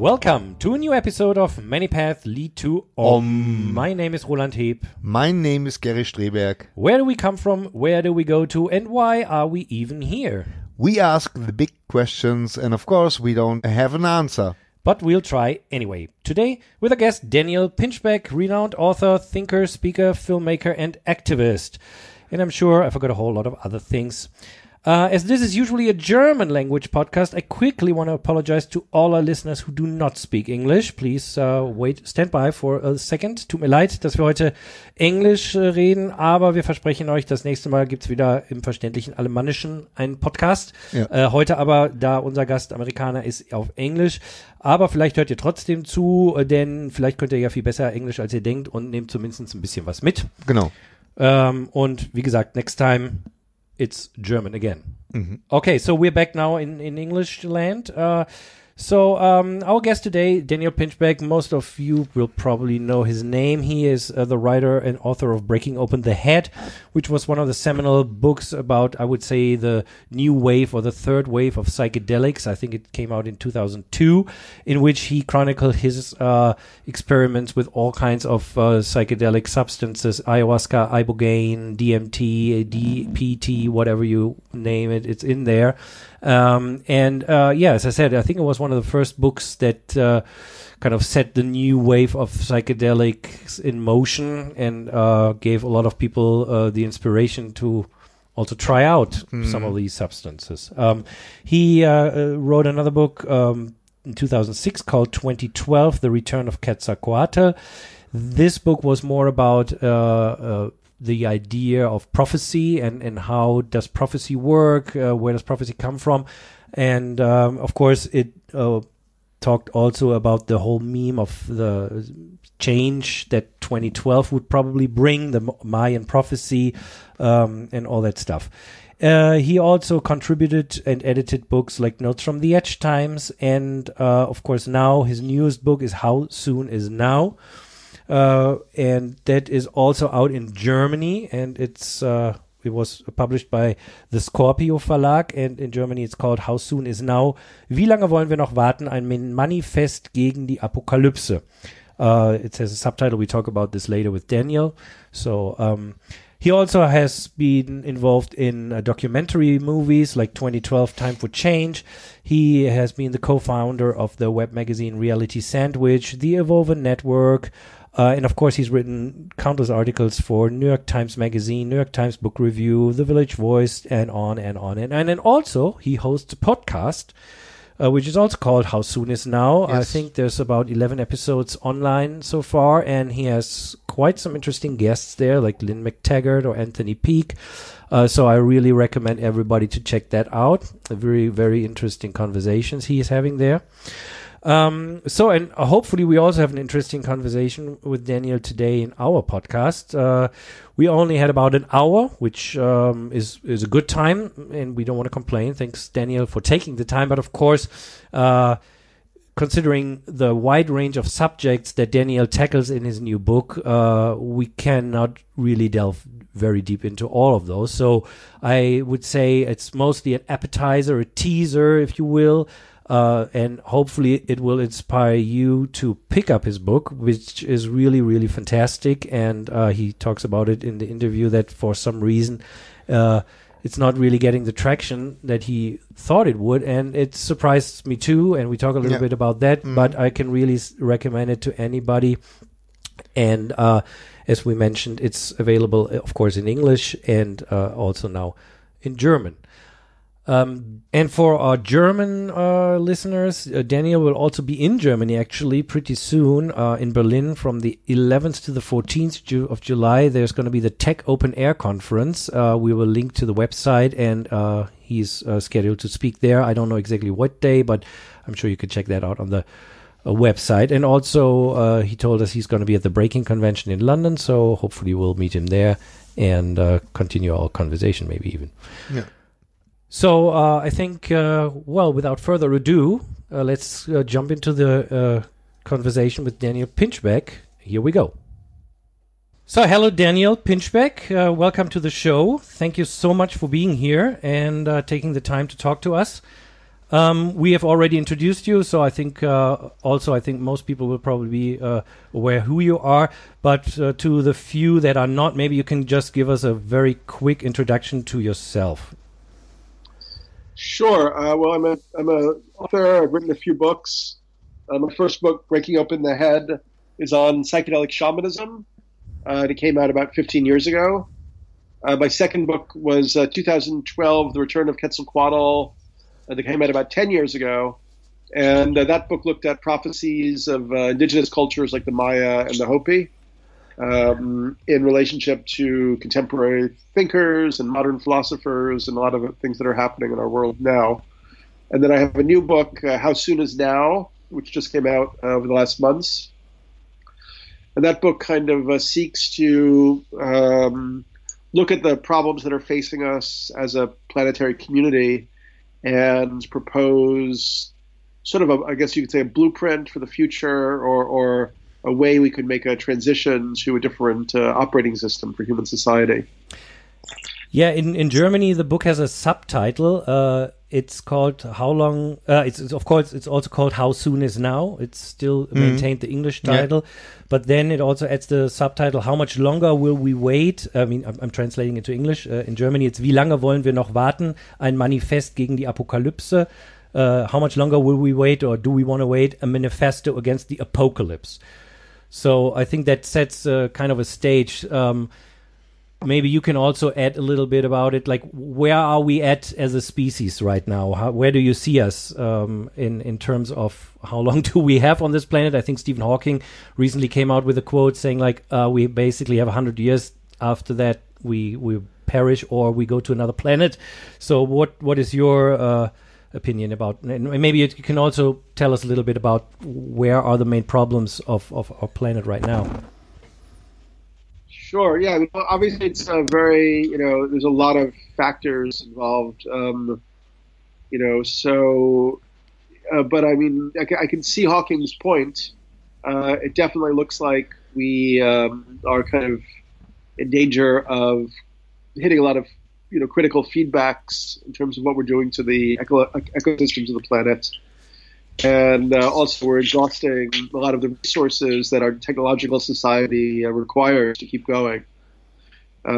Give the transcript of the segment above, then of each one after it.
Welcome to a new episode of Many Paths Lead to Om. My name is Roland Heb. My name is Gary Streberg. Where do we come from? Where do we go to? And why are we even here? We ask the big questions, and of course we don't have an answer. But we'll try anyway. Today, with our guest Daniel Pinchbeck, renowned author, thinker, speaker, filmmaker, and activist. And I'm sure I forgot a whole lot of other things. As this is usually a German language podcast, I quickly want to apologize to all our listeners who do not speak English. Please stand by for a second. Tut mir leid, dass wir heute Englisch reden, aber wir versprechen euch, das nächste Mal gibt's wieder im verständlichen Alemannischen einen Podcast. Ja. Heute aber, da unser Gast Amerikaner ist, auf Englisch. Aber vielleicht hört ihr trotzdem zu, denn vielleicht könnt ihr ja viel besser Englisch, als ihr denkt und nehmt zumindest ein bisschen was mit. Genau. Und wie gesagt, next time it's German again. Mm-hmm. Okay, so we're back now in English land. So our guest today, Daniel Pinchbeck, most of you will probably know his name. He is the writer and author of Breaking Open the Head, which was one of the seminal books about, I would say, the new wave or the third wave of psychedelics. I think it came out in 2002, in which he chronicled his experiments with all kinds of psychedelic substances, ayahuasca, ibogaine, DMT, DPT, whatever you name it, it's in there. As I said, I think it was one of the first books that kind of set the new wave of psychedelics in motion and gave a lot of people the inspiration to also try out some of these substances. He wrote another book in 2006 called 2012, The Return of Quetzalcoatl. This book was more about the idea of prophecy and how does prophecy work, where does prophecy come from, and of course it talked also about the whole meme of the change that 2012 would probably bring, the Mayan prophecy, and all that stuff. He also contributed and edited books like Notes from the Edge Times, and of course now his newest book is How Soon Is Now. And that is also out in Germany, and it was published by the Scorpio Verlag, and in Germany it's called How Soon Is Now? Wie lange wollen wir noch warten? Ein Manifest gegen die Apokalypse. It has a subtitle. We talk about this later with Daniel. So he also has been involved in documentary movies like 2012 Time for Change. He has been the co-founder of the web magazine Reality Sandwich, the Evolve Network, and of course, he's written countless articles for New York Times Magazine, New York Times Book Review, The Village Voice, and on and on. And then also, he hosts a podcast, which is also called How Soon Is Now? Yes. I think there's about 11 episodes online so far, and he has quite some interesting guests there, like Lynn McTaggart or Anthony Peake. So I really recommend everybody to check that out. Very, very interesting conversations he is having there. And hopefully we also have an interesting conversation with Daniel today in our podcast. We only had about an hour, which is a good time, and we don't want to complain. Thanks, Daniel, for taking the time. But of course, considering the wide range of subjects that Daniel tackles in his new book, we cannot really delve very deep into all of those. So I would say it's mostly an appetizer, a teaser, if you will. And hopefully it will inspire you to pick up his book, which is really, really fantastic. And he talks about it in the interview that for some reason it's not really getting the traction that he thought it would. And it surprised me too. And we talk a little bit about that. But I can really recommend it to anybody. And as we mentioned, it's available, of course, in English and also now in German. And for our German listeners, Daniel will also be in Germany actually pretty soon in Berlin from the 11th to the 14th of July. There's going to be the Tech Open Air Conference. We will link to the website, and he's scheduled to speak there. I don't know exactly what day, but I'm sure you can check that out on the website. And also he told us he's going to be at the Breaking Convention in London, so hopefully we'll meet him there and continue our conversation maybe even. Yeah. So I think, without further ado, let's jump into the conversation with Daniel Pinchbeck. Here we go. So hello, Daniel Pinchbeck. Welcome to the show. Thank you so much for being here and taking the time to talk to us. We have already introduced you, so I think I think most people will probably be aware who you are. But to the few that are not, maybe you can just give us a very quick introduction to yourself. Sure. Well, I'm a author. I've written a few books. My first book, Breaking Open the Head, is on psychedelic shamanism. It came out about 15 years ago. My second book was 2012, The Return of Quetzalcoatl. That came out about 10 years ago. And that book looked at prophecies of indigenous cultures like the Maya and the Hopi in relationship to contemporary thinkers and modern philosophers and a lot of things that are happening in our world now. And then I have a new book, How Soon Is Now, which just came out over the last months. And that book kind of seeks to look at the problems that are facing us as a planetary community and propose sort of, I guess you could say, a blueprint for the future or a way we could make a transition to a different operating system for human society. Yeah, in Germany, the book has a subtitle. It's called How Long... it's also called How Soon Is Now. It's still maintained the English title. Yeah. But then it also adds the subtitle, How Much Longer Will We Wait? I mean, I'm translating it to English. In Germany, it's Wie lange wollen wir noch warten? Ein Manifest gegen die Apokalypse. How much longer will we wait, or do we want to wait? A manifesto against the apocalypse. So I think that sets kind of a stage. Maybe you can also add a little bit about it. Like, where are we at as a species right now? Where do you see us in terms of how long do we have on this planet? I think Stephen Hawking recently came out with a quote saying, like, we basically have 100 years. After that, we perish or we go to another planet. So what is your opinion about, and maybe you can also tell us a little bit about where are the main problems of our planet right now? Sure. Yeah. I mean, obviously, it's a very, there's a lot of factors involved. But I mean, I can see Hawking's point. It definitely looks like we are kind of in danger of hitting a lot of critical feedbacks in terms of what we're doing to the ecosystems of the planet. And also we're exhausting a lot of the resources that our technological society requires to keep going. So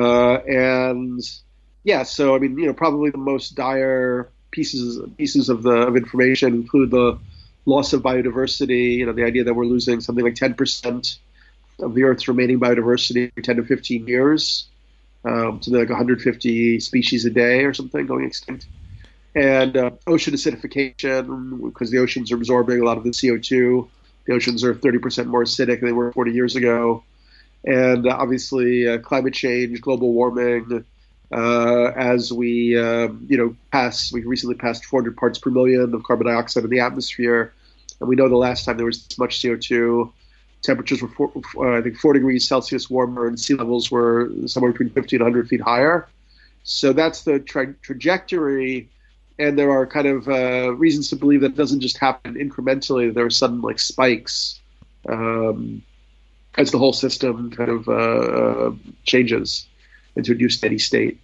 I mean, probably the most dire pieces of information include the loss of biodiversity, the idea that we're losing something like 10% of the Earth's remaining biodiversity every 10 to 15 years. Something like 150 species a day or something going extinct. And ocean acidification, because the oceans are absorbing a lot of the CO2. The oceans are 30% more acidic than they were 40 years ago. And obviously climate change, global warming, as we recently passed 400 parts per million of carbon dioxide in the atmosphere. And we know the last time there was this much CO2, temperatures were, I think, 4 degrees Celsius warmer, and sea levels were somewhere between 50 and 100 feet higher. So that's the trajectory, and there are kind of reasons to believe that it doesn't just happen incrementally. There are sudden Mm. spikes as the whole system kind of changes into a new steady state.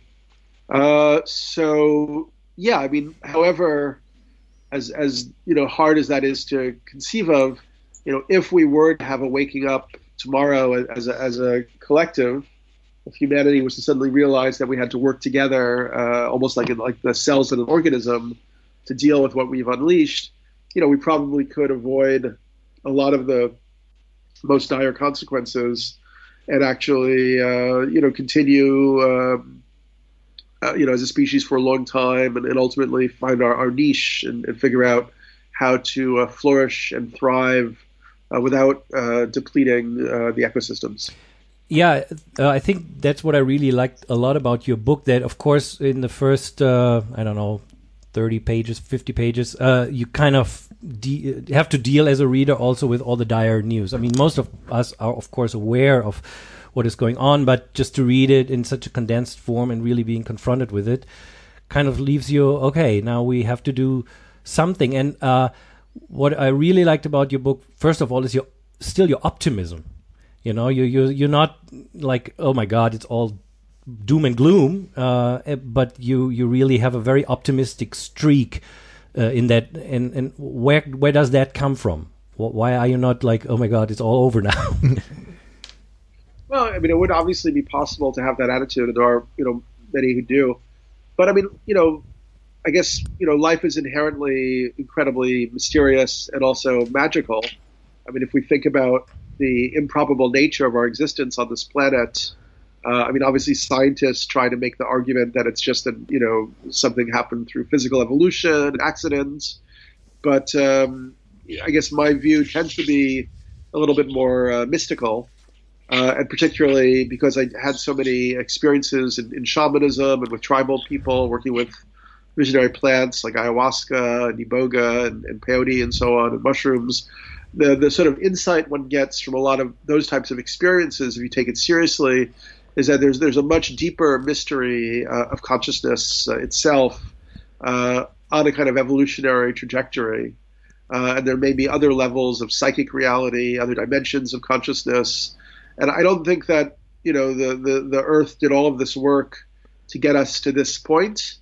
However, as hard as that is to conceive of, if we were to have a waking up tomorrow as a collective, if humanity was to suddenly realize that we had to work together, almost like the cells in an organism, to deal with what we've unleashed, we probably could avoid a lot of the most dire consequences, and actually, continue, as a species for a long time, and ultimately find our niche and figure out how to flourish and thrive without depleting the ecosystems. Yeah, I think that's what I really liked a lot about your book, that, of course, in the first, 30 pages, 50 pages, you kind of have to deal as a reader also with all the dire news. I mean, most of us are, of course, aware of what is going on, but just to read it in such a condensed form and really being confronted with it kind of leaves you, okay, now we have to do something. And what I really liked about your book, first of all, is your optimism. You're not like, oh my God, it's all doom and gloom, but you really have a very optimistic streak in that, and where does that come from? Why are you not like, oh my God, it's all over now? Well, I mean, it would obviously be possible to have that attitude, and there are, many who do. But I mean, I guess, life is inherently incredibly mysterious and also magical. I mean, if we think about the improbable nature of our existence on this planet, I mean, obviously scientists try to make the argument that it's just something happened through physical evolution, accidents. But I guess my view tends to be a little bit more mystical. And particularly because I had so many experiences in shamanism and with tribal people, working with visionary plants like ayahuasca and iboga and peyote and so on, and mushrooms. The sort of insight one gets from a lot of those types of experiences, if you take it seriously, is that there's a much deeper mystery of consciousness itself on a kind of evolutionary trajectory. And there may be other levels of psychic reality, other dimensions of consciousness. And I don't think that, the Earth did all of this work to get us to this point,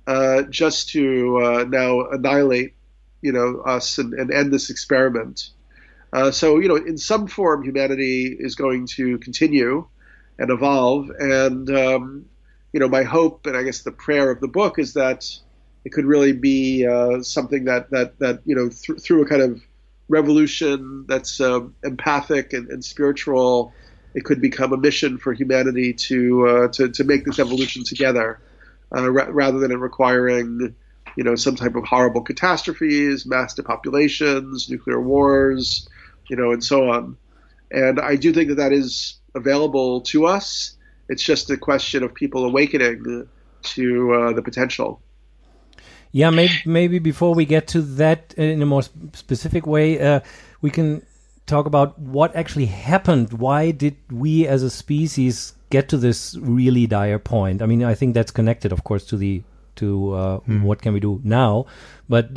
just to now annihilate, us and end this experiment. So, in some form, humanity is going to continue and evolve. And, my hope, and I guess the prayer of the book, is that it could really be something that through a kind of revolution that's empathic and spiritual, it could become a mission for humanity to make this evolution together, rather than it requiring, some type of horrible catastrophes, mass depopulations, nuclear wars, and so on. And I do think that is available to us. It's just a question of people awakening to the potential. Yeah, maybe before we get to that in a more specific way, we can talk about what actually happened. Why did we as a species get to this really dire point? I mean, I think that's connected, of course, to what can we do now. But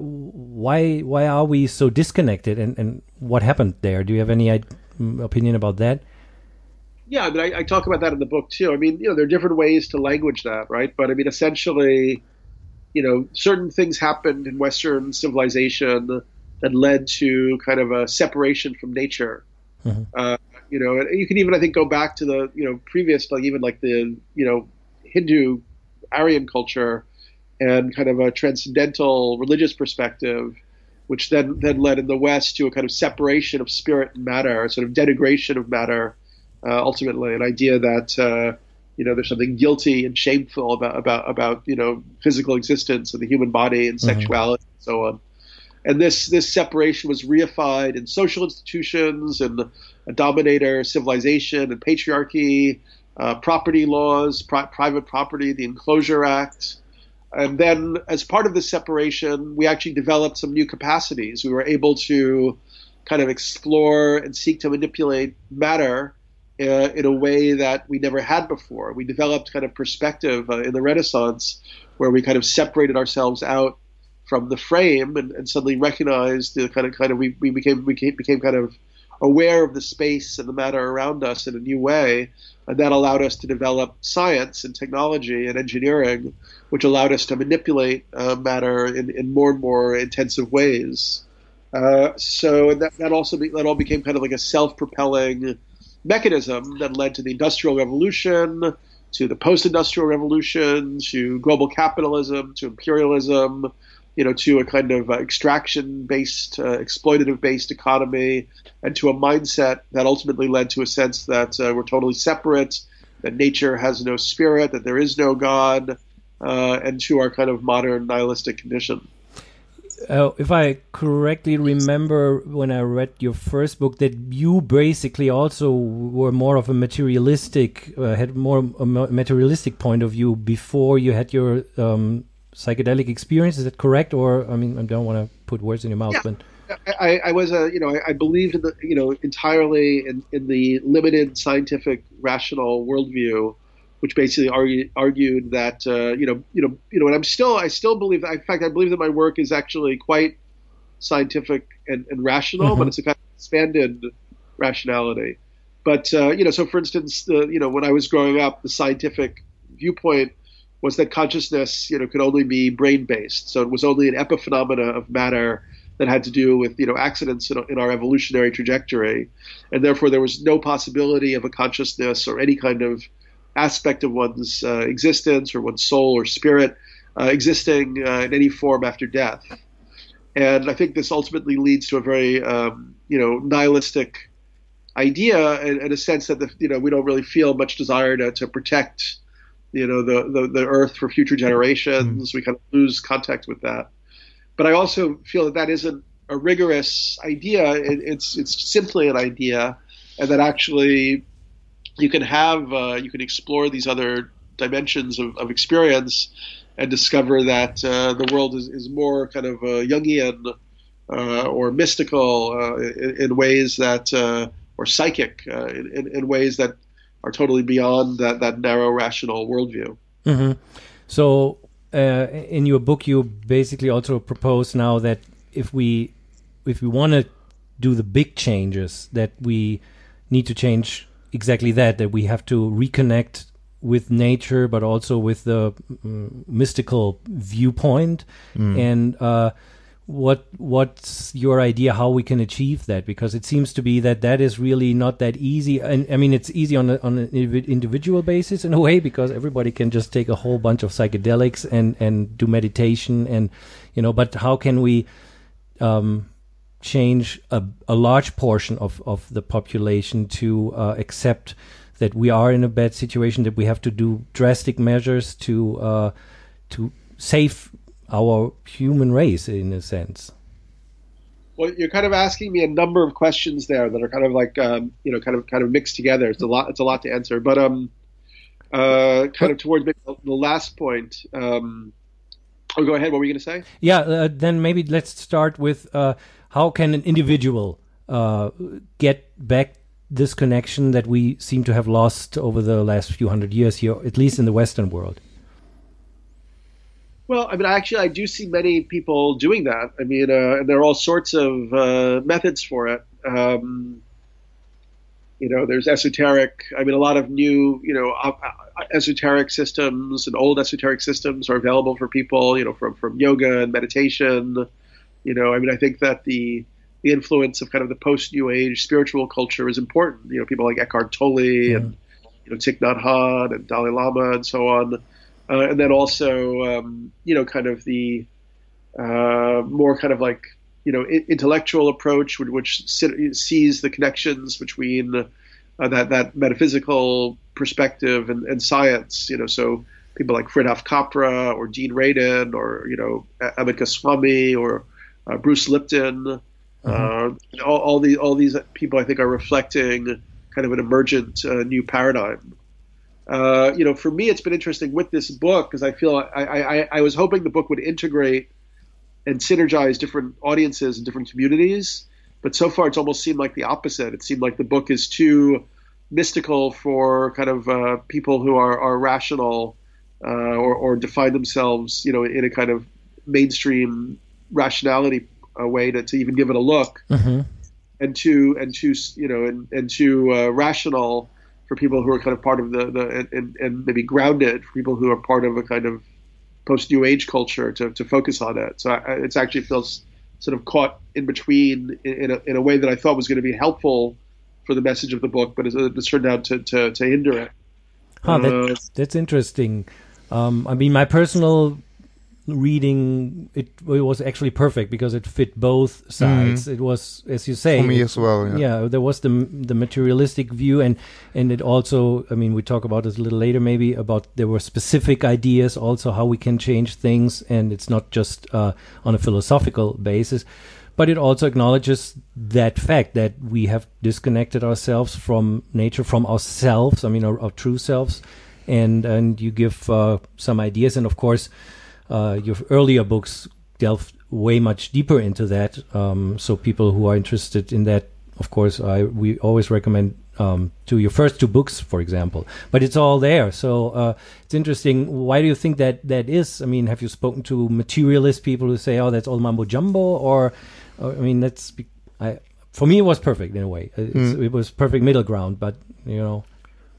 why are we so disconnected, and what happened there? Do you have any opinion about that? Yeah, I mean, I talk about that in the book too. I mean, there are different ways to language that, right? But I mean, essentially, certain things happened in Western civilization that led to kind of a separation from nature. Mm-hmm. And you can even, I think, go back to the, previous, like even like the, Hindu Aryan culture and kind of a transcendental religious perspective, which then led in the West to a kind of separation of spirit and matter, sort of denigration of matter, ultimately, an idea that, there's something guilty and shameful about physical existence of the human body and sexuality and so on. And this separation was reified in social institutions and a dominator civilization and patriarchy, property laws, private property, the Enclosure Act. And then as part of this separation, we actually developed some new capacities. We were able to kind of explore and seek to manipulate matter in a way that we never had before. We developed kind of perspective in the Renaissance, where we kind of separated ourselves out from the frame and suddenly recognized the kind of we became kind of aware of the space and the matter around us in a new way, and that allowed us to develop science and technology and engineering, which allowed us to manipulate matter in more and more intensive ways. So that all became kind of like a self-propelling mechanism that led to the Industrial Revolution, to the post-industrial revolution, to global capitalism, to imperialism, to a kind of extraction-based, exploitative-based economy, and to a mindset that ultimately led to a sense that we're totally separate, that nature has no spirit, that there is no God, and to our kind of modern nihilistic condition. If I correctly remember when I read your first book, that you basically also were more of a materialistic, had more a materialistic point of view before you had your psychedelic experience. Is that correct? Or, I mean, I don't want to put words in your mouth, but I was I believed in the, entirely in the limited scientific rational worldview, which basically argued that and I still believe that. In fact, I believe that my work is actually quite scientific and rational, but it's a kind of expanded rationality. But so for instance, when I was growing up, the scientific viewpoint was that consciousness, could only be brain-based. So it was only an epiphenomena of matter that had to do with, accidents in our evolutionary trajectory, and therefore there was no possibility of a consciousness or any kind of aspect of one's existence or one's soul or spirit existing in any form after death. And I think this ultimately leads to a very, nihilistic idea, in a sense that we don't really feel much desire to protect, the earth for future generations. We kind of lose contact with that. But I also feel that isn't a rigorous idea. It's simply an idea, and that actually you can explore these other dimensions of experience and discover that the world is more kind of Jungian or mystical in ways that, or psychic in ways that are totally beyond that narrow rational worldview. Mm-hmm. So in your book, you basically also propose now that if we want to do the big changes, that we need to change exactly that we have to reconnect with nature, but also with the mystical viewpoint. And what's your idea how we can achieve that? Because it seems to be that is really not that easy. And I mean, it's easy on an individual basis in a way, because everybody can just take a whole bunch of psychedelics and do meditation, and but how can we change a large portion of the population to accept that we are in a bad situation, that we have to do drastic measures to save our human race, in a sense? Well, you're kind of asking me a number of questions there that are kind of like kind of mixed together. It's a lot to answer, but kind of towards the last point. Oh, go ahead. What were you going to say? Yeah, then maybe let's start with how can an individual get back this connection that we seem to have lost over the last few hundred years here, at least in the Western world? Well, I mean, I do see many people doing that. I mean, and there are all sorts of methods for it. There's esoteric. I mean, a lot of new, esoteric systems and old esoteric systems are available for people, from yoga and meditation. I mean, I think that the influence of kind of the post-New Age spiritual culture is important. People like Eckhart Tolle and, Thich Nhat Hanh and Dalai Lama and so on. And then also, kind of the more kind of like, intellectual approach, which sees the connections between that metaphysical perspective and science. So people like Fritjof Capra or Dean Radin or, Amit Goswami or Bruce Lipton. All these people, I think, are reflecting kind of an emergent new paradigm. For me, it's been interesting with this book because I feel I was hoping the book would integrate and synergize different audiences and different communities, but so far it's almost seemed like the opposite. It seemed like the book is too mystical for kind of people who are rational or define themselves, in a kind of mainstream rationality way to even give it a look, and too rational for people who are kind of part of and maybe grounded for people who are part of a kind of post-New Age culture to focus on it. So it actually feels sort of caught in between in a way that I thought was going to be helpful for the message of the book, but it's turned out to hinder it. That's interesting. I mean, my personal reading, it was actually perfect because it fit both sides. It was, as you say, for me as well. Yeah, there was the materialistic view, and it also, I mean, we talk about this a little later maybe, about there were specific ideas also how we can change things, and it's not just on a philosophical basis, but it also acknowledges that fact that we have disconnected ourselves from nature, from ourselves, I mean our true selves, and you give some ideas, and of course your earlier books delved way much deeper into that. So people who are interested in that, of course, we always recommend to your first two books, for example. But it's all there. So it's interesting. Why do you think that is? I mean, have you spoken to materialist people who say, "Oh, that's all mumbo jumbo"? Or I mean, for me, it was perfect in a way. It was perfect middle ground. But Well,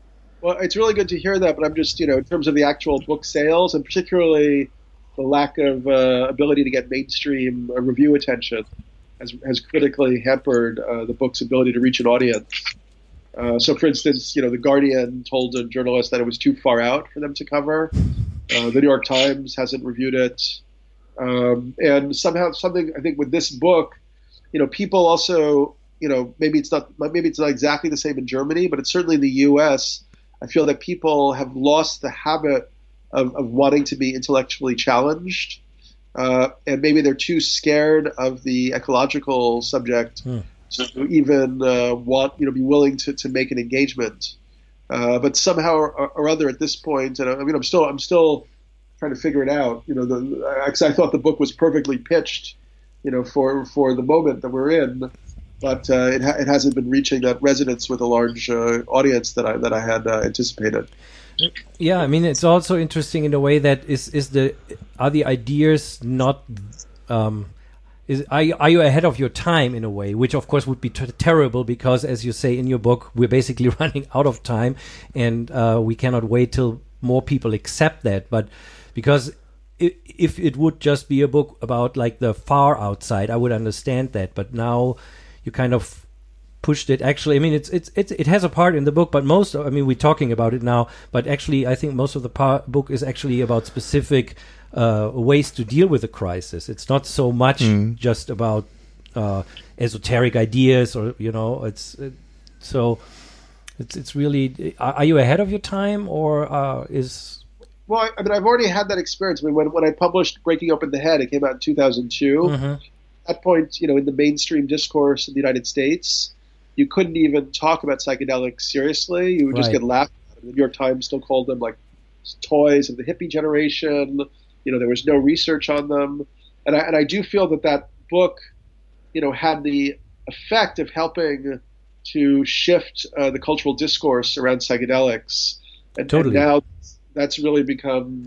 Well, it's really good to hear that, but I'm just, in terms of the actual book sales, and particularly the lack of ability to get mainstream review attention has critically hampered the book's ability to reach an audience. So, for instance, The Guardian told a journalist that it was too far out for them to cover. The New York Times hasn't reviewed it. And somehow, something I think with this book, people also, maybe it's not exactly the same in Germany, but it's certainly in the U.S. I feel that people have lost the habit of wanting to be intellectually challenged, and maybe they're too scared of the ecological subject to even be willing to make an engagement. But somehow or other, at this point, and I'm still trying to figure it out. I thought the book was perfectly pitched, for the moment that we're in. But it hasn't been reaching that resonance with a large audience that I had anticipated. Yeah, I mean, it's also interesting in a way that are the ideas not are you ahead of your time in a way, which of course would be terrible because, as you say in your book, we're basically running out of time, and we cannot wait till more people accept that. But because if it would just be a book about like the far outside, I would understand that. But now you kind of pushed it. Actually, I mean, it has a part in the book, but we're talking about it now, but actually, I think most of the book is actually about specific ways to deal with the crisis. It's not so much just about esoteric ideas, or it's really. Are you ahead of your time, or is? Well, I mean, I've already had that experience. I mean, when I published Breaking Open the Head, it came out in 2002. Mm-hmm. At that point, in the mainstream discourse in the United States, you couldn't even talk about psychedelics seriously. You would just get laughed at. The New York Times still called them like toys of the hippie generation. There was no research on them. And I do feel that book, had the effect of helping to shift the cultural discourse around psychedelics. And, totally. And now that's really become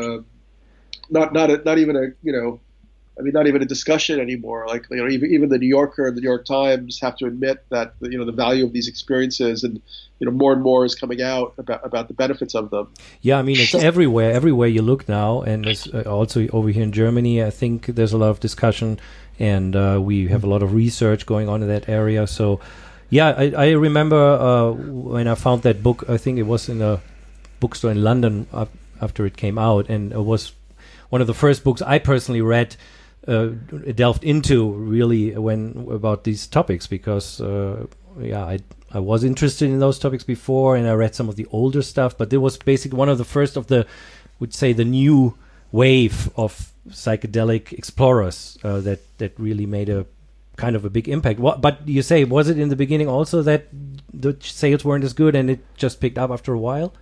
not even a discussion anymore. Like, even the New Yorker and the New York Times have to admit that the value of these experiences, and more and more is coming out about the benefits of them. Yeah, I mean, it's everywhere you look now, and it's also over here in Germany. I think there's a lot of discussion, and we have a lot of research going on in that area. So, yeah, I remember when I found that book. I think it was in a bookstore in London after it came out, and it was one of the first books I personally read, delved into really about these topics, because I was interested in those topics before, and I read some of the older stuff, but it was basically one of the first of the new wave of psychedelic explorers that really made a kind of a big impact. But you say, was it in the beginning also that the sales weren't as good and it just picked up after a while?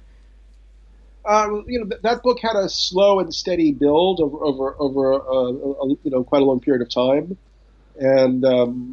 That book had a slow and steady build over quite a long period of time, and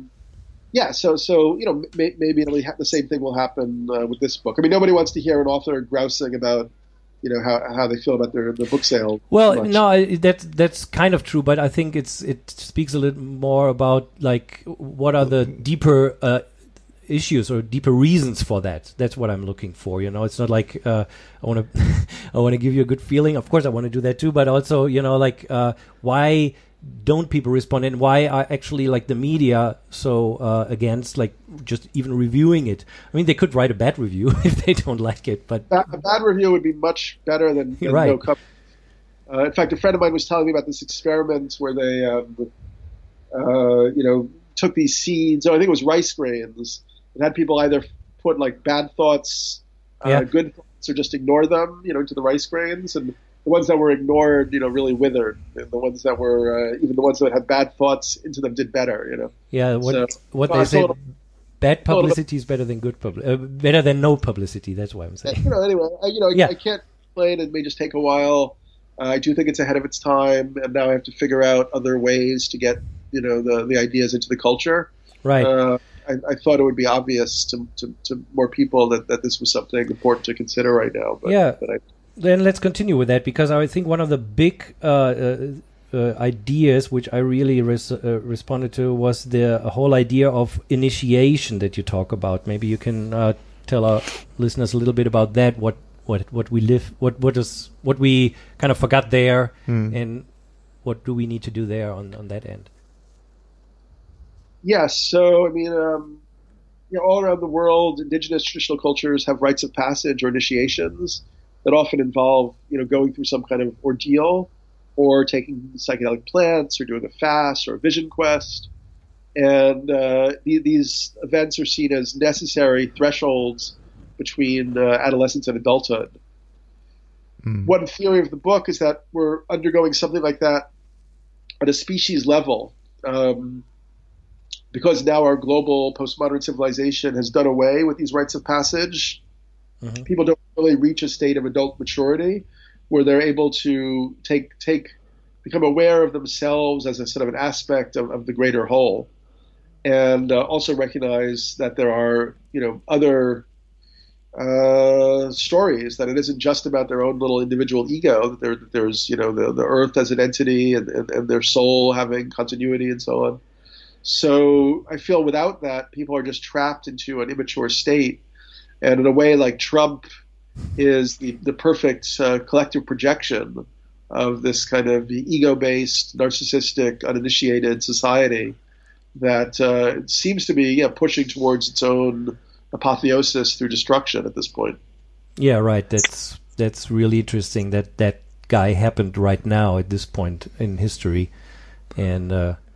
so maybe the same thing will happen with this book. I mean, nobody wants to hear an author grousing about how they feel about their book sale. Well, no, that's kind of true, but I think it speaks a little more about like what are the deeper issues or deeper reasons for that. That's what I'm looking for. It's not like I want to give you a good feeling. Of course, I want to do that too, but also why don't people respond, and why are actually like the media so against like just even reviewing it? I mean, they could write a bad review if they don't like it, but a bad review would be much better than right. No cover. In fact, a friend of mine was telling me about this experiment where they took these seeds. I think it was rice grains. And had people either put like bad thoughts, good thoughts, or just ignore them, into the rice grains. And the ones that were ignored, really withered. And the ones that were, even the ones that had bad thoughts into them did better, Yeah, what they say, bad publicity is better than good better than no publicity. That's why I'm saying. Anyway, I can't explain. It may just take a while. I do think it's ahead of its time, and now I have to figure out other ways to get, the ideas into the culture. Right. I thought it would be obvious to more people that this was something important to consider right now. But, then let's continue with that, because I think one of the big ideas which I really responded to was the whole idea of initiation that you talk about. Maybe you can tell our listeners a little bit about that? What we live, what we kind of forgot there, and what do we need to do there on that end? Yes. So, I mean, all around the world, indigenous traditional cultures have rites of passage or initiations that often involve, going through some kind of ordeal, or taking psychedelic plants, or doing a fast or a vision quest. And these events are seen as necessary thresholds between adolescence and adulthood. One theory of the book is that we're undergoing something like that at a species level, because now our global postmodern civilization has done away with these rites of passage. People don't really reach a state of adult maturity where they're able to become aware of themselves as a sort of an aspect of the greater whole, and also recognize that there are, other stories, that it isn't just about their own little individual ego, that there's, the earth as an entity and their soul having continuity and so on. So I feel without that, people are just trapped into an immature state. And in a way, like Trump is the perfect collective projection of this kind of ego-based, narcissistic, uninitiated society that seems to be pushing towards its own apotheosis through destruction at this point. Yeah, right. That's really interesting that guy happened right now at this point in history, and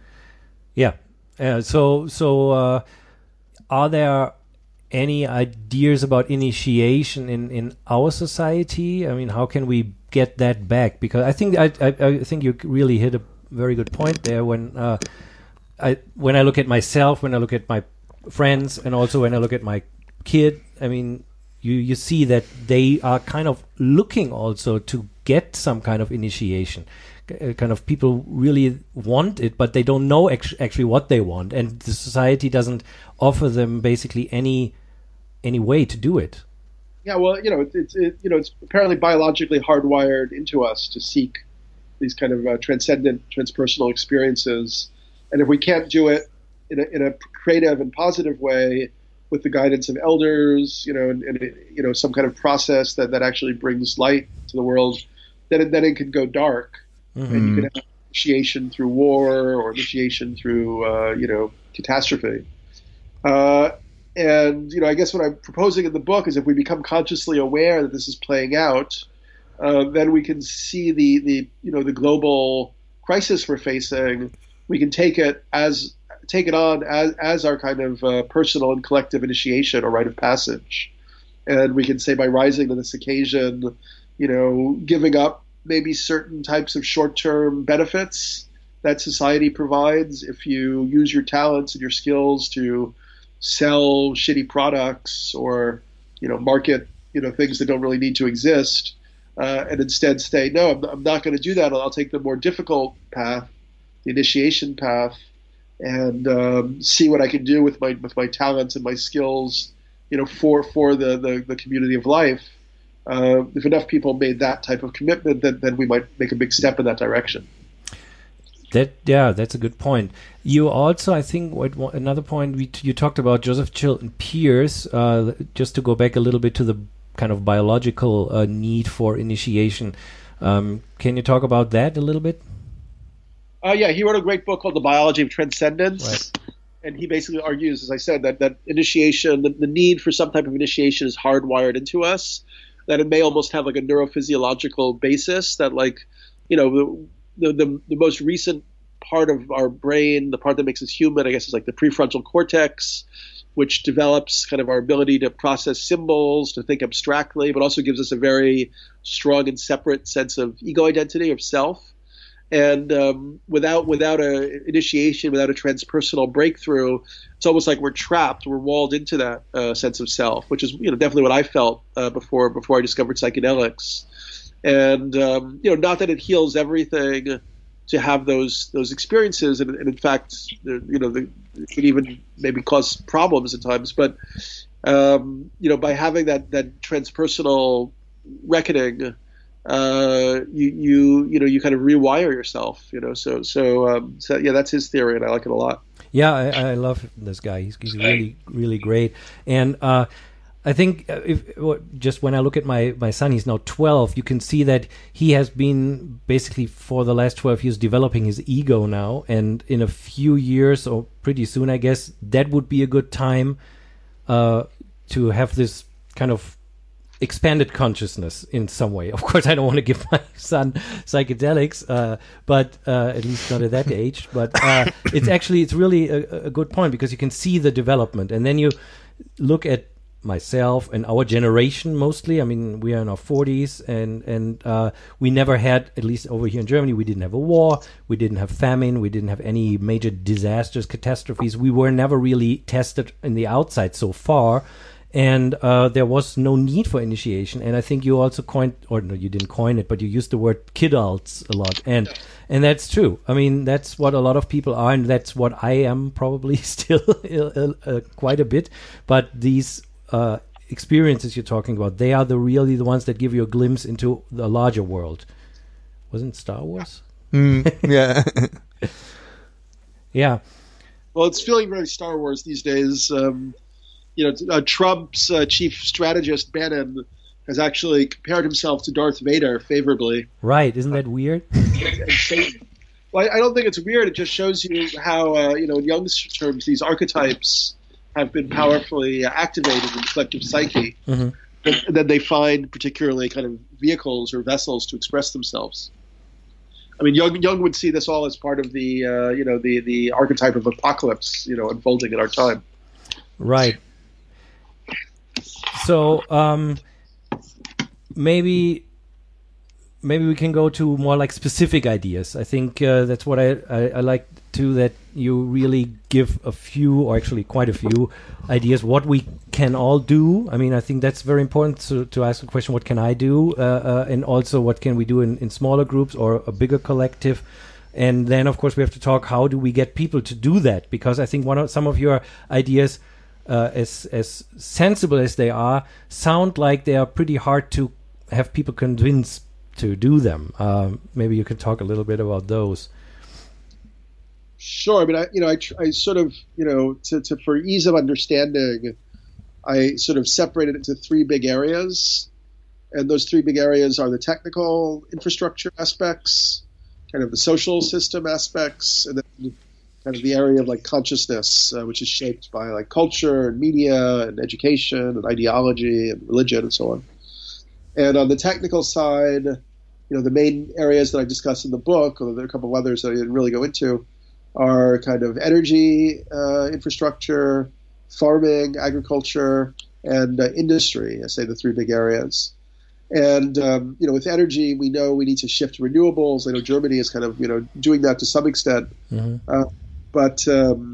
So are there any ideas about initiation in our society? I mean, how can we get that back? Because I think I think you really hit a very good point there when I look at myself, when I look at my friends, and also when I look at my kid. I mean, you see that they are kind of looking also to get some kind of initiation. Kind of people really want it, but they don't know actually what they want, and the society doesn't offer them basically any way to do it. Yeah, well, it's apparently biologically hardwired into us to seek these kind of transcendent, transpersonal experiences, and if we can't do it in a creative and positive way with the guidance of elders, and some kind of process that actually brings light to the world, then it can go dark. And you can have initiation through war or initiation through, catastrophe. And I guess what I'm proposing in the book is if we become consciously aware that this is playing out, then we can see the global crisis we're facing. We can take it on as our kind of personal and collective initiation or rite of passage. And we can say by rising to this occasion, giving up maybe certain types of short-term benefits that society provides if you use your talents and your skills to sell shitty products or, market, things that don't really need to exist, and instead say, no, I'm not going to do that. I'll take the more difficult path, the initiation path, and see what I can do with my talents and my skills, for the community of life. If enough people made that type of commitment, then we might make a big step in that direction. That's a good point. You also, I think, another point you talked about Joseph Chilton Pearce. Just to go back a little bit to the kind of biological need for initiation. Can you talk about that a little bit? He wrote a great book called The Biology of Transcendence. Right. And he basically argues, as I said, that initiation, the need for some type of initiation is hardwired into us. That it may almost have like a neurophysiological basis, that the most recent part of our brain, the part that makes us human, I guess, is like the prefrontal cortex, which develops kind of our ability to process symbols, to think abstractly, but also gives us a very strong and separate sense of ego identity, of self. And without a initiation, without a transpersonal breakthrough, it's almost like we're trapped, we're walled into that sense of self, which is definitely what I felt before I discovered psychedelics. And not that it heals everything to have those experiences, and in fact, it could even maybe cause problems at times. But by having that transpersonal reckoning, you kind of rewire yourself, so that's his theory, and I like it a lot. Yeah, I love this guy. He's really, really great. And I think just when I look at my son, he's now 12, you can see that he has been basically for the last 12 years developing his ego now. And in a few years, or pretty soon, I guess, that would be a good time to have this kind of expanded consciousness in some way. Of course, I don't want to give my son psychedelics, but at least not at that age. But it's really a good point, because you can see the development. And then you look at myself and our generation mostly. I mean, we are in our 40s, and we never had, at least over here in Germany, we didn't have a war, we didn't have famine, we didn't have any major disasters, catastrophes. We were never really tested in the outside so far, and there was no need for initiation. And I think you also coined, or no, you didn't coin it, but you used the word kidults a lot, and that's true. I mean, that's what a lot of people are, and that's what I am probably still quite a bit. But these experiences you're talking about, they are really the ones that give you a glimpse into the larger world. Wasn't Star Wars? Yeah. Yeah. Well, it's feeling very Star Wars these days. Trump's chief strategist, Bannon, has actually compared himself to Darth Vader favorably. Right. Isn't that weird? Well, I don't think it's weird. It just shows you how, in Jung's terms, these archetypes have been powerfully activated in the collective psyche. Mm-hmm. And then they find particularly kind of vehicles or vessels to express themselves. I mean, Jung would see this all as part of the, the archetype of apocalypse, unfolding in our time. Right. So maybe we can go to more like specific ideas. I think that's what I like too, that you really give a few, or actually quite a few ideas what we can all do. I mean, I think that's very important to ask the question, what can I do? And also what can we do in smaller groups or a bigger collective? And then, of course, we have to talk, how do we get people to do that? Because I think some of your ideas, as sensible as they are, sound like they are pretty hard to have people convinced to do them. Maybe you can talk a little bit about those. Sure. I mean, I sort of, for ease of understanding, I sort of separated it into three big areas. And those three big areas are the technical infrastructure aspects, kind of the social system aspects, and then kind of the area of like consciousness, which is shaped by like culture and media and education and ideology and religion and so on. And on the technical side, the main areas that I discuss in the book, although there are a couple of others that I didn't really go into, are kind of energy infrastructure, farming, agriculture, and industry. I say the three big areas. And, with energy, we know we need to shift to renewables. I know Germany is kind of, doing that to some extent. Mm-hmm. But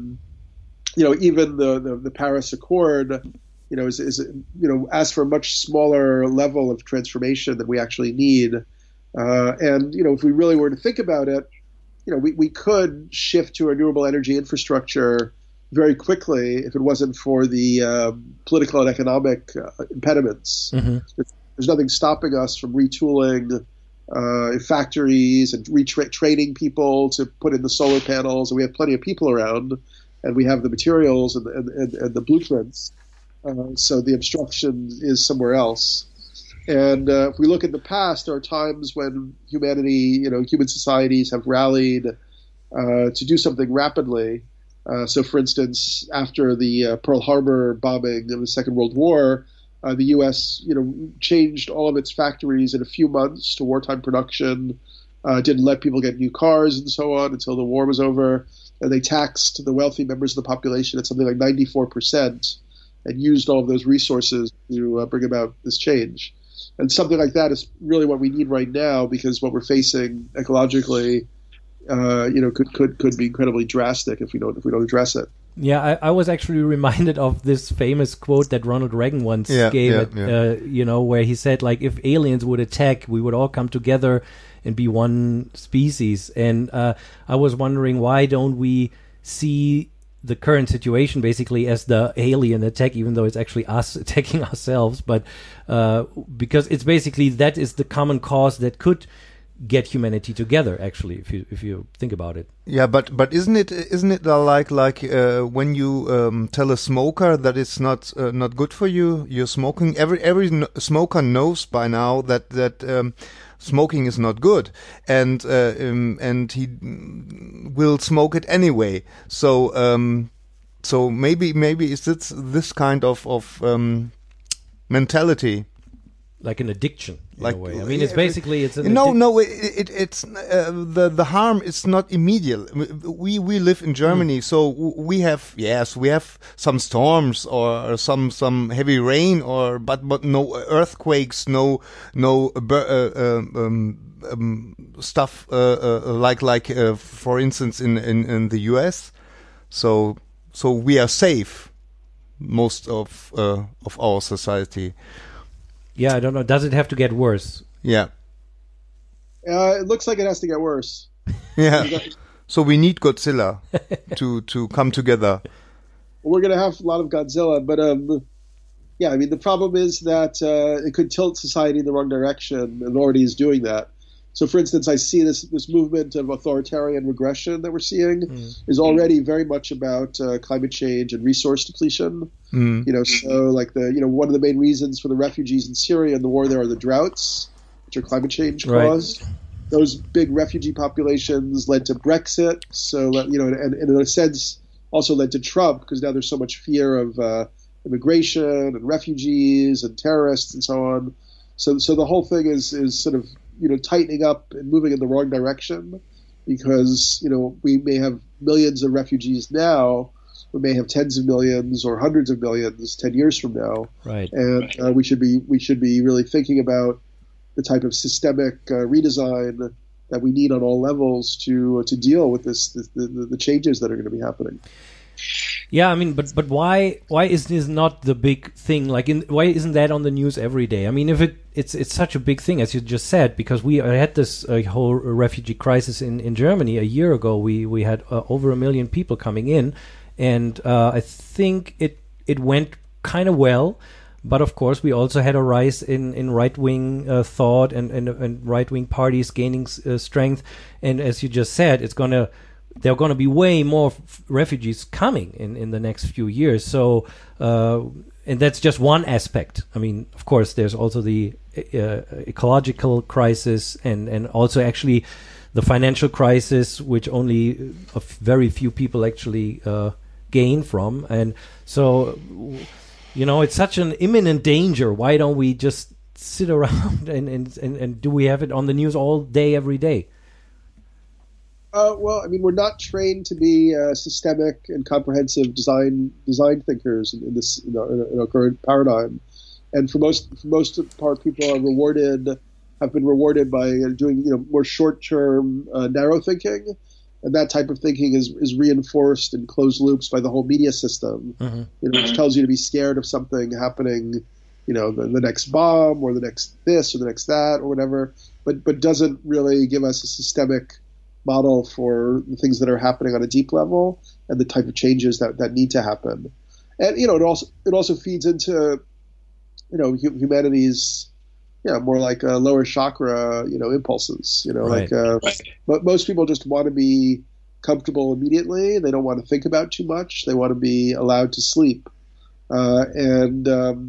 even the Paris Accord, is asks for a much smaller level of transformation than we actually need. And if we really were to think about it, we could shift to renewable energy infrastructure very quickly if it wasn't for the political and economic impediments. Mm-hmm. There's nothing stopping us from retooling factories and training people to put in the solar panels. And we have plenty of people around, and we have the materials and the blueprints. So the obstruction is somewhere else. And if we look at the past, there are times when humanity, human societies have rallied to do something rapidly. So, for instance, after the Pearl Harbor bombing of the Second World War, the U.S., changed all of its factories in a few months to wartime production, didn't let people get new cars and so on until the war was over. And they taxed the wealthy members of the population at something like 94% and used all of those resources to bring about this change. And something like that is really what we need right now, because what we're facing ecologically, could be incredibly drastic if we don't address it. Yeah, I was actually reminded of this famous quote that Ronald Reagan once gave, where he said, like, if aliens would attack, we would all come together and be one species. And I was wondering, why don't we see the current situation basically as the alien attack, even though it's actually us attacking ourselves, but because it's basically, that is the common cause that could get humanity together. Actually, if you think about it. Yeah, but isn't it like when you tell a smoker that it's not good for you? You're smoking. Every smoker knows by now that smoking is not good, and he will smoke it anyway. So maybe it's this kind of mentality. Like an addiction, like, in a way. I mean, it's basically it's an it's the harm is not immediate. We live in Germany, so we have some storms or some heavy rain but no earthquakes, no stuff like for instance in the US. So we are safe, most of our society. Yeah, I don't know. Does it have to get worse? Yeah. It looks like it has to get worse. Yeah. So we need Godzilla to come together. We're going to have a lot of Godzilla, but yeah, I mean, the problem is that it could tilt society in the wrong direction, and already is doing that. So, for instance, I see this movement of authoritarian regression that we're seeing is already very much about climate change and resource depletion. You know, so like one of the main reasons for the refugees in Syria and the war there are the droughts, which are climate change caused. Right. Those big refugee populations led to Brexit. So, and in a sense also led to Trump, because now there's so much fear of immigration and refugees and terrorists and so on. So the whole thing is sort of tightening up and moving in the wrong direction, because we may have millions of refugees now, we may have tens of millions or hundreds of millions 10 years from now, right? And we should be really thinking about the type of systemic redesign that we need on all levels to deal with the changes that are going to be happening. Yeah, I mean, but why is this not the big thing? Why isn't that on the news every day? I mean, if it's such a big thing, as you just said, because we had this whole refugee crisis in Germany a year ago. We had over 1 million people coming in, and I think it went kind of well. But of course, we also had a rise in right-wing thought and right-wing parties gaining strength. And as you just said, there are going to be way more refugees coming in the next few years. So, and that's just one aspect. I mean, of course, there's also the ecological crisis and also actually the financial crisis, which only a very few people actually gain from. And so, it's such an imminent danger. Why don't we just sit around and do we have it on the news all day, every day? Well, I mean, we're not trained to be systemic and comprehensive design thinkers in this in our current paradigm, and for most part, people have been rewarded by doing more short-term narrow thinking, and that type of thinking is reinforced in closed loops by the whole media system, which tells you to be scared of something happening, the next bomb or the next this or the next that or whatever, but doesn't really give us a systemic model for the things that are happening on a deep level and the type of changes that need to happen. And it also feeds into humanity's more like lower chakra impulses, right. But most people just want to be comfortable immediately. They don't want to think about too much. They want to be allowed to sleep, and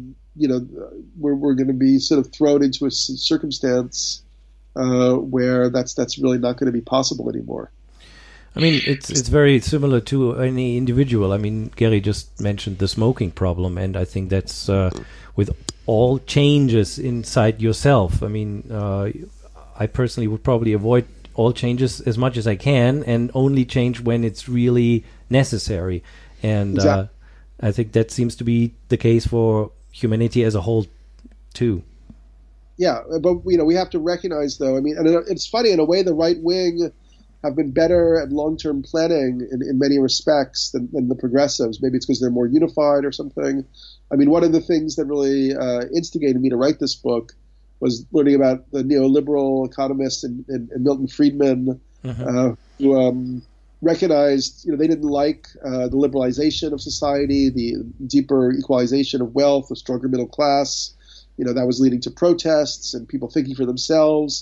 we're going to be sort of thrown into a circumstance where that's really not going to be possible anymore. I mean, it's very similar to any individual. I mean, Gary just mentioned the smoking problem, and I think that's with all changes inside yourself. I mean, I personally would probably avoid all changes as much as I can, and only change when it's really necessary. And exactly. I think that seems to be the case for humanity as a whole, too. Yeah, but we have to recognize, though. I mean, and it's funny, in a way, the right wing have been better at long-term planning in many respects than the progressives. Maybe it's because they're more unified or something. I mean, one of the things that really instigated me to write this book was learning about the neoliberal economists and Milton Friedman, who recognized, they didn't like the liberalization of society, the deeper equalization of wealth, the stronger middle class. That was leading to protests and people thinking for themselves.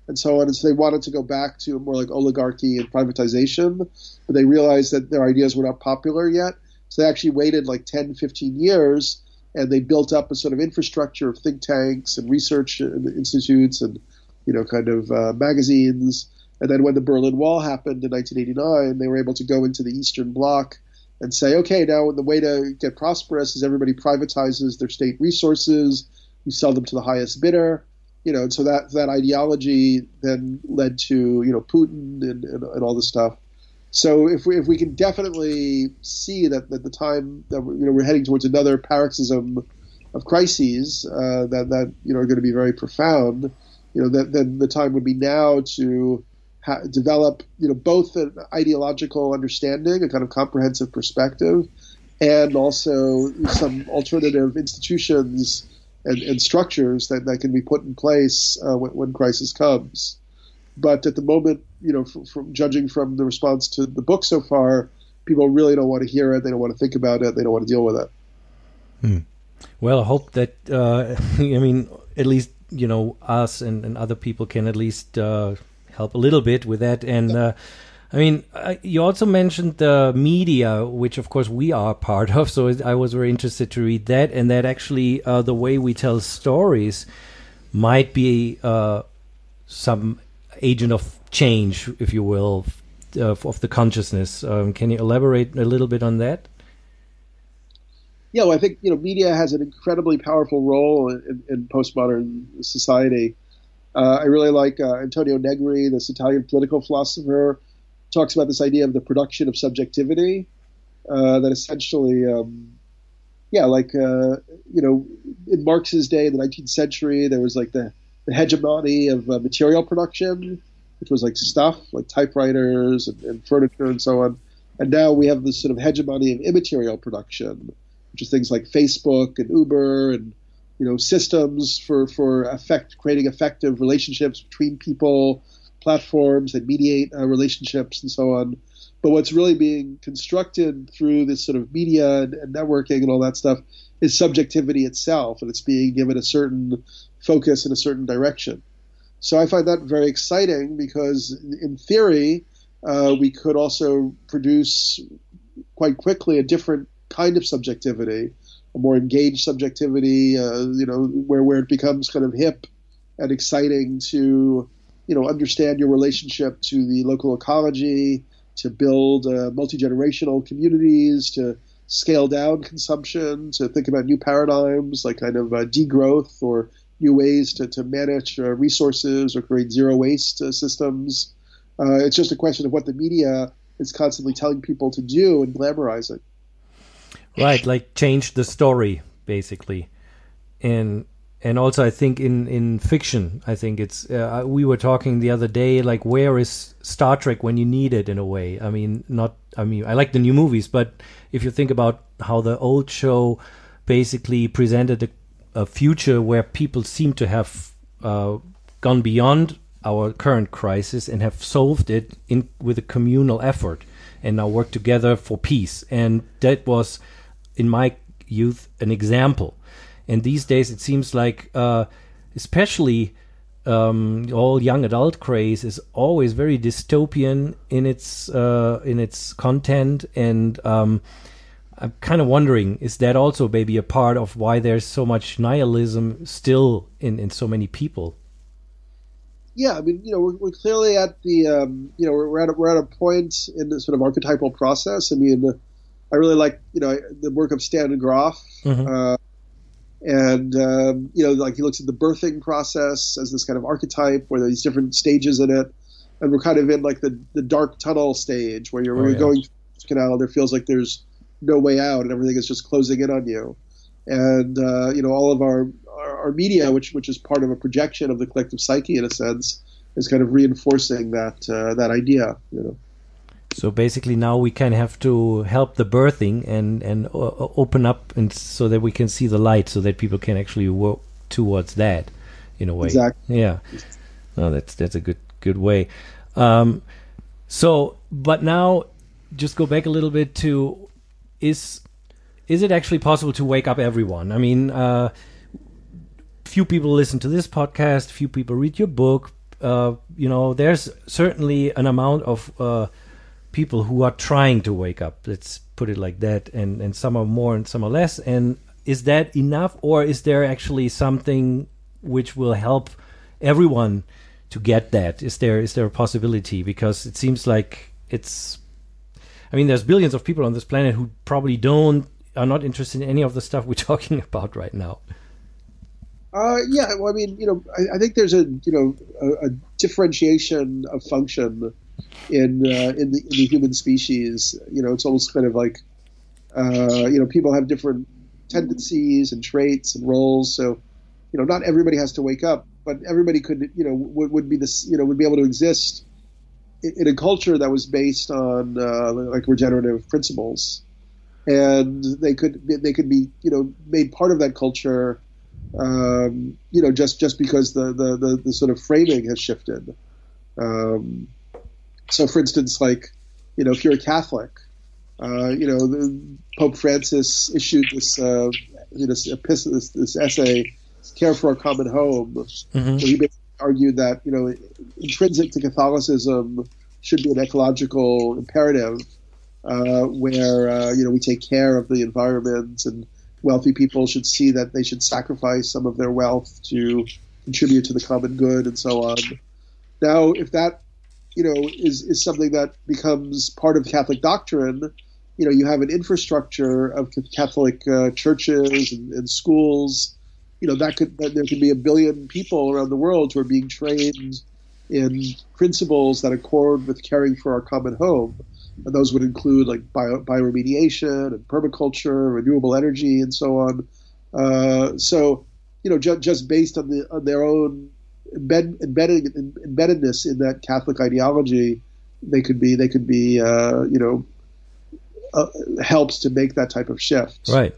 and so on. And so they wanted to go back to more like oligarchy and privatization, but they realized that their ideas were not popular yet. So they actually waited like 10, 15 years, and they built up a sort of infrastructure of think tanks and research institutes and, kind of magazines. And then when the Berlin Wall happened in 1989, they were able to go into the Eastern Bloc and say, okay, now the way to get prosperous is everybody privatizes their state resources, you sell them to the highest bidder, and so that ideology then led to, Putin and all this stuff. So if we can definitely see that the time that we're heading towards another paroxysm of crises that are going to be very profound, then the time would be now to develop both an ideological understanding, a kind of comprehensive perspective, and also some alternative institutions and structures that can be put in place when crisis comes. But at the moment, from judging from the response to the book so far, people really don't want to hear it. They don't want to think about it. They don't want to deal with it. Well, I hope that, at least, us and other people can at least help a little bit with that. And, you also mentioned the media, which, of course, we are part of. So I was very interested to read that. And that actually the way we tell stories might be some agent of change, if you will, of the consciousness. Can you elaborate a little bit on that? Yeah, well, I think media has an incredibly powerful role in postmodern society. I really like Antonio Negri, this Italian political philosopher, talks about this idea of the production of subjectivity. That essentially, in Marx's day, in the 19th century, there was like the hegemony of material production, which was like stuff, like typewriters and furniture and so on. And now we have this sort of hegemony of immaterial production, which is things like Facebook and Uber and systems for creating effective relationships between people, platforms that mediate relationships and so on. But what's really being constructed through this sort of media and networking and all that stuff is subjectivity itself, and it's being given a certain focus in a certain direction. So I find that very exciting because in theory, we could also produce quite quickly a different kind of subjectivity, a more engaged subjectivity, where it becomes kind of hip and exciting to, understand your relationship to the local ecology, to build multi-generational communities, to scale down consumption, to think about new paradigms like kind of degrowth or new ways to manage resources or create zero waste systems. It's just a question of what the media is constantly telling people to do and glamorizing. Right, like change the story, basically. And also I think in fiction, I think it's, we were talking the other day, like where is Star Trek when you need it in a way? I like the new movies, but if you think about how the old show basically presented a future where people seem to have gone beyond our current crisis and have solved it with a communal effort and now work together for peace. And that was, in my youth, an example. And these days it seems like, especially all young adult craze is always very dystopian in its content. And I'm kind of wondering, is that also maybe a part of why there's so much nihilism still in so many people? Yeah, we're clearly at the, we're at a point in the sort of archetypal process. I really like, the work of Stan Grof. Mm-hmm. Like he looks at the birthing process as this kind of archetype where there's different stages in it. And we're kind of in like the dark tunnel stage where you're going through the canal, there feels like there's no way out and everything is just closing in on you. And, all of our media, which is part of a projection of the collective psyche in a sense, is kind of reinforcing that idea, So basically now we kind of have to help the birthing and open up and so that we can see the light so that people can actually work towards that in a way. Exactly. Yeah. No, that's a good way. But now just go back a little bit to is it actually possible to wake up everyone? I mean, few people listen to this podcast, few people read your book, there's certainly an amount of people who are trying to wake up. Let's put it like that, and some are more and some are less. And is that enough, or is there actually something which will help everyone to get that? Is there a possibility? Because it seems like there's billions of people on this planet who probably are not interested in any of the stuff we're talking about right now. Yeah, well, I think there's a differentiation of function in the human species. It's almost kind of like people have different tendencies and traits and roles. So not everybody has to wake up, but everybody could would be able to exist in a culture that was based on like regenerative principles, and they could be made part of that culture. Just because the sort of framing has shifted. So, for instance, like, if you're a Catholic, Pope Francis issued this essay, "Care for a Common Home," where he basically argued that intrinsic to Catholicism should be an ecological imperative, where we take care of the environment, and wealthy people should see that they should sacrifice some of their wealth to contribute to the common good, and so on. Now, if that is something that becomes part of Catholic doctrine, you have an infrastructure of Catholic churches and schools. There could be 1 billion people around the world who are being trained in principles that accord with caring for our common home. And those would include like bioremediation and permaculture, renewable energy, and so on. Just based on their own embeddedness in that Catholic ideology, they could be helps to make that type of shift. Right.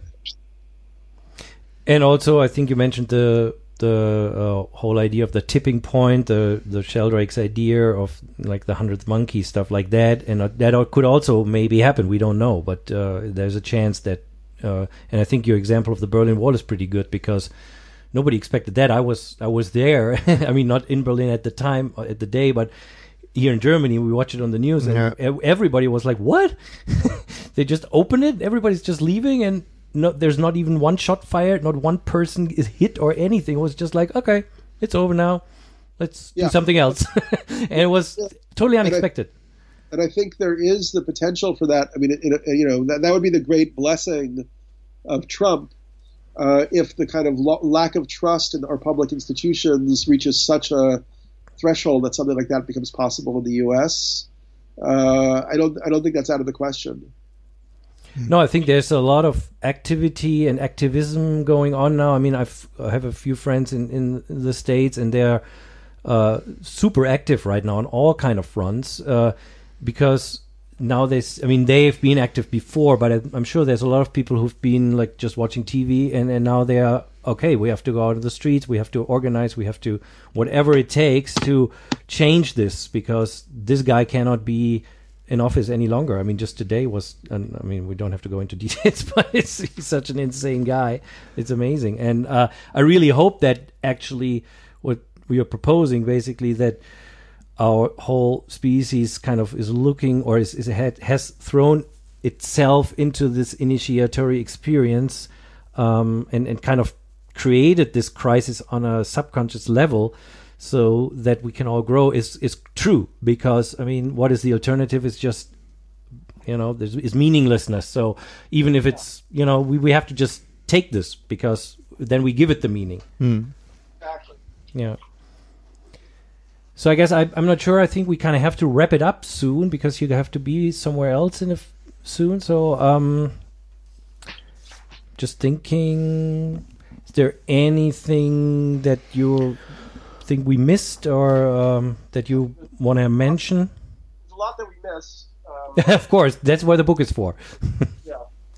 And also, I think you mentioned the whole idea of the tipping point, the Sheldrake's idea of like the 100th monkey, stuff like that, and that could also maybe happen. We don't know, but there's a chance that. And I think your example of the Berlin Wall is pretty good because nobody expected that. I was there. I mean, not in Berlin at the time, at the day, but here in Germany, we watched it on the news, and everybody was like, "What?" They just opened it. Everybody's just leaving, and. No, there's not even one shot fired, not one person is hit or anything. It was just like, okay, it's over now. Let's do something else. And it was totally unexpected. And I think there is the potential for that. I mean, that would be the great blessing of Trump if the kind of lack of trust in our public institutions reaches such a threshold that something like that becomes possible in the U.S. I don't think that's out of the question. No, I think there's a lot of activity and activism going on now. I mean, I have a few friends in the States, and they're super active right now on all kind of fronts because now they've been active before, but I'm sure there's a lot of people who've been like just watching TV, and now they are, okay, we have to go out in the streets, we have to organize, we have to whatever it takes to change this, because this guy cannot be in office any longer. I mean, just today was, we don't have to go into details, but he's such an insane guy. It's amazing. And I really hope that actually what we are proposing, basically, that our whole species kind of is looking, or has thrown itself into this initiatory experience and kind of created this crisis on a subconscious level, so that we can all grow is true. Because, I mean, what is the alternative? Is just, is meaninglessness. So even if it's, we have to just take this, because then we give it the meaning. Exactly. Yeah. So I guess I'm not sure. I think we kind of have to wrap it up soon, because you have to be somewhere else soon. So just thinking, is there anything that you think we missed, or that you want to mention? There's a lot that we missed. Of course, that's what the book is for. Yeah.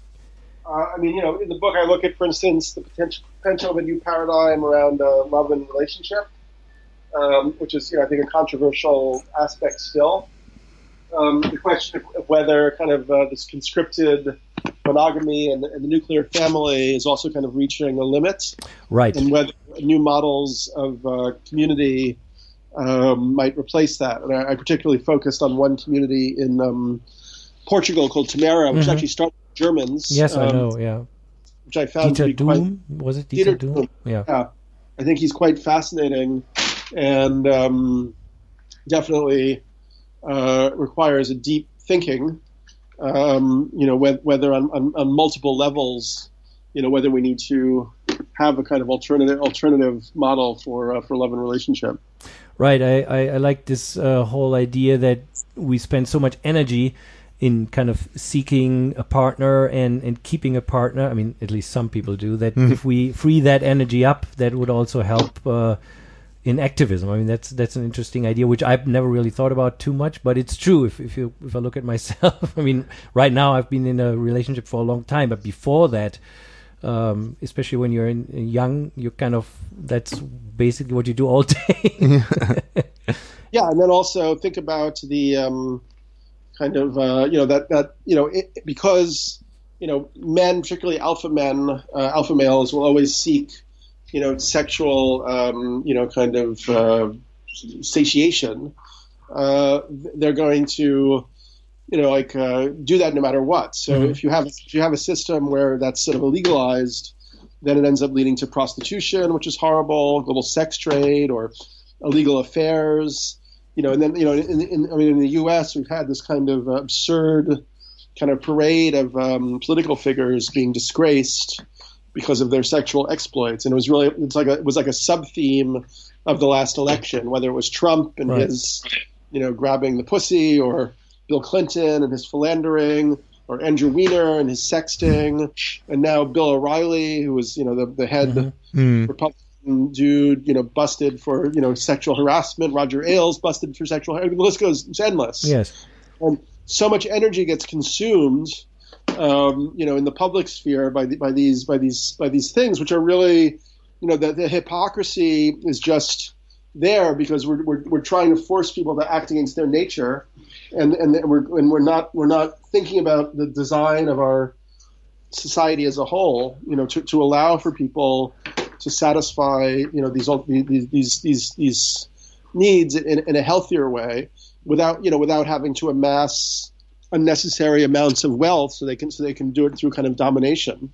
In the book I look at, for instance, the potential of a new paradigm around love and relationship, which is, I think, a controversial aspect still. The question of whether kind of this conscripted monogamy and the nuclear family is also kind of reaching a limit. Right. And whether new models of community might replace that. And I particularly focused on one community in Portugal called Tamera, which actually started with Germans. Yes, I know, yeah. Which I found to be Doom? Was it Dieter Doom? Yeah. I think he's quite fascinating and definitely requires a deep thinking, whether on multiple levels, whether we need to have a kind of alternative model for love and relationship. Right. I like this whole idea that we spend so much energy in kind of seeking a partner and keeping a partner. I mean, at least some people do that. If we free that energy up, that would also help in activism. I mean, that's an interesting idea, which I've never really thought about too much, but it's true. If I look at myself, I mean, right now I've been in a relationship for a long time, but before that, especially when you're young, you're kind of, that's basically what you do all day. Yeah, and then also think about the kind of because men, particularly alpha males, will always seek sexual kind of satiation. They're going to do that no matter what. So if you have a system where that's sort of illegalized, then it ends up leading to prostitution, which is horrible, global sex trade, or illegal affairs. And then in the U.S. we've had this kind of absurd kind of parade of political figures being disgraced because of their sexual exploits, and it was like a sub theme of the last election, whether it was Trump and his grabbing the pussy, or Bill Clinton and his philandering, or Andrew Weiner and his sexting, and now Bill O'Reilly, who was the head Republican dude, busted for sexual harassment. Roger Ailes busted for sexual harassment. The list goes, it's endless. Yes, and so much energy gets consumed, in the public sphere by these things, which are really, the hypocrisy is just there because we're trying to force people to act against their nature, and we're not thinking about the design of our society as a whole, to allow for people to satisfy these needs in a healthier way without having to amass unnecessary amounts of wealth so they can do it through kind of domination.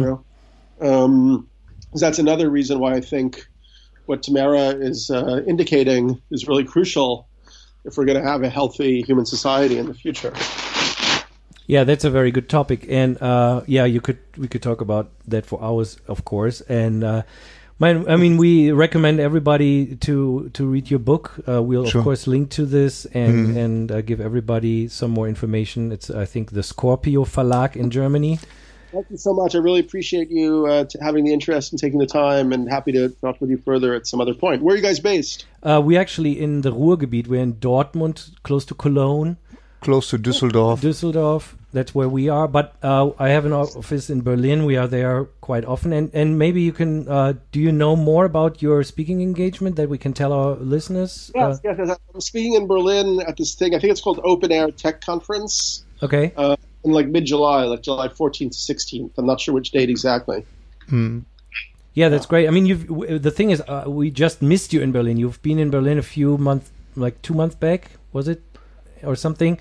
That's another reason why I think what Tamera is indicating is really crucial if we're going to have a healthy human society in the future. Yeah, that's a very good topic, and we could talk about that for hours, of course. And we recommend everybody to read your book. We'll of course link to this and give everybody some more information. It's, I think, the Scorpio Verlag in Germany. Thank you so much. I really appreciate you having the interest and taking the time, and happy to talk with you further at some other point. Where are you guys based? We're actually in the Ruhrgebiet. We're in Dortmund, close to Cologne. Close to Düsseldorf. Düsseldorf, that's where we are. But I have an office in Berlin. We are there quite often. And maybe you can, do you know more about your speaking engagement that we can tell our listeners? Yes. I'm speaking in Berlin at this thing. I think it's called Open Air Tech Conference. Okay. In mid-July, July 14th to 16th. I'm not sure which date exactly. Yeah, that's great. I mean, the thing is, we just missed you in Berlin. You've been in Berlin a few months, 2 months back, was it? Or something,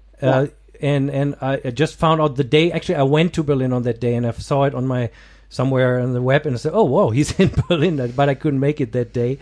and I just found out the day. Actually, I went to Berlin on that day, and I saw it on somewhere on the web, and I said, "Oh, whoa, he's in Berlin!" But I couldn't make it that day,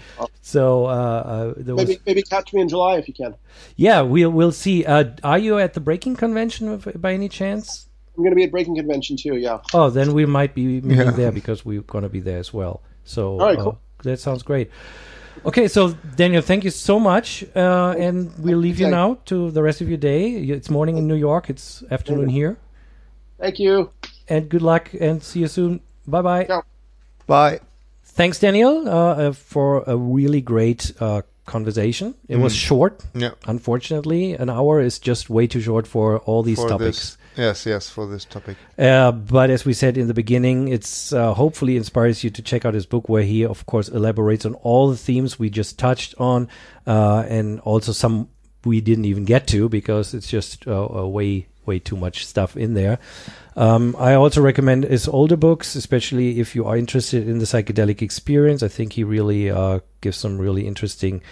so maybe catch me in July if you can. Yeah, we'll see. Are you at the Breaking Convention by any chance? I'm going to be at Breaking Convention too. Yeah. Oh, then we might be meeting there because we're going to be there as well. So, all right, cool. That sounds great. Okay, so Daniel, thank you so much, and we'll leave you now to the rest of your day. It's morning in New York, it's afternoon here. Thank you. And good luck, and see you soon. Bye-bye. Ciao. Bye. Thanks, Daniel, for a really great conversation. It was short, unfortunately. An hour is just way too short for all these topics. Yes, for this topic. But as we said in the beginning, it's hopefully inspires you to check out his book, where he, of course, elaborates on all the themes we just touched on, and also some we didn't even get to because it's just way too much stuff in there. I also recommend his older books, especially if you are interested in the psychedelic experience. I think he really gives some really interesting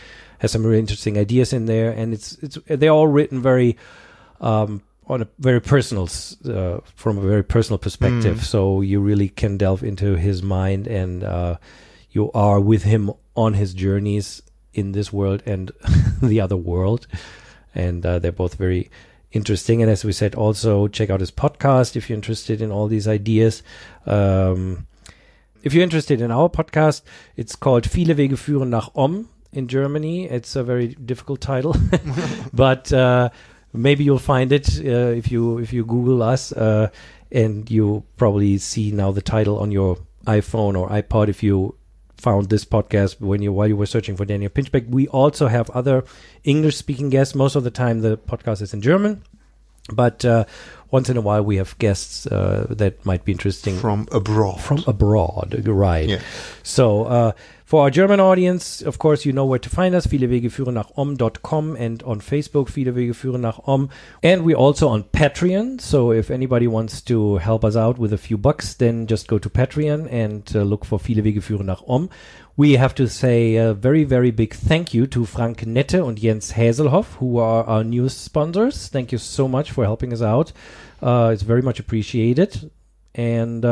has some really interesting ideas in there, and they're all written very on a very personal from a very personal perspective. So you really can delve into his mind, and you are with him on his journeys in this world and the other world, and they're both very interesting. And as we said, also check out his podcast if you're interested in all these ideas. If you're interested in our podcast, it's called Viele Wege führen nach Om in Germany. It's a very difficult title, but maybe you'll find it if you Google us, and you probably see now the title on your iPhone or iPod if you found this podcast while you were searching for Daniel Pinchbeck. We also have other English-speaking guests. Most of the time, the podcast is in German, but once in a while we have guests that might be interesting from abroad. Right? Yeah. So for our German audience, of course, you know where to find us. Viele Wege führen nach Om.com, and on Facebook, Viele Wege führen nach Om. And we're also on Patreon. So if anybody wants to help us out with a few bucks, then just go to Patreon and look for Viele Wege führen nach Om. We have to say a very, very big thank you to Frank Nette and Jens Haselhoff, who are our news sponsors. Thank you so much for helping us out. It's very much appreciated. And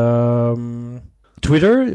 Twitter,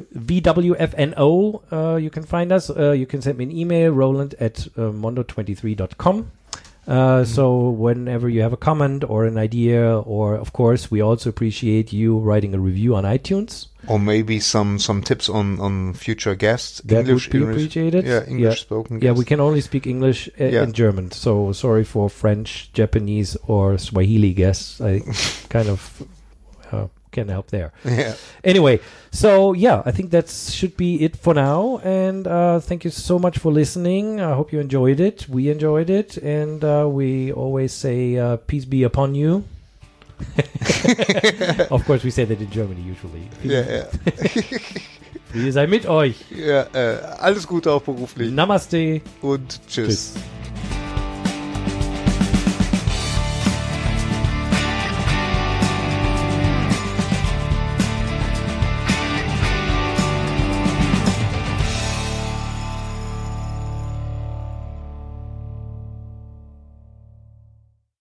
VWFNO, you can find us. You can send me an email, roland@mondo23.com. So whenever you have a comment or an idea, or of course, we also appreciate you writing a review on iTunes. Or maybe some tips on future guests. That would be appreciated. Yeah, English spoken guests. Yeah, we can only speak English and German. So sorry for French, Japanese, or Swahili guests. I kind of can help there. Yeah. Anyway, so yeah, I think that should be it for now. And thank you so much for listening. I hope you enjoyed it. We enjoyed it. And we always say peace be upon you. Of course, we say that in Germany usually. Friede sei mit euch. Ja, alles Gute auch beruflich. Namaste. Und tschüss.